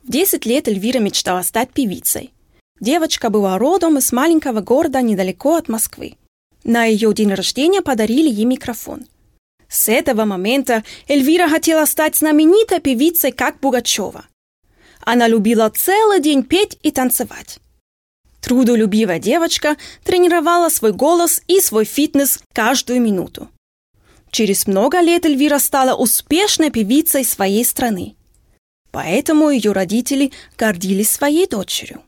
В 10 лет Эльвира мечтала стать певицей. Девочка была родом из маленького города недалеко от Москвы. На ее день рождения подарили ей микрофон. С этого момента Эльвира хотела стать знаменитой певицей, как Пугачева. Она любила целый день петь и танцевать. Трудолюбивая девочка тренировала свой голос и свой фитнес каждую минуту. Через много лет Эльвира стала успешной певицей своей страны. Поэтому ее родители гордились своей дочерью.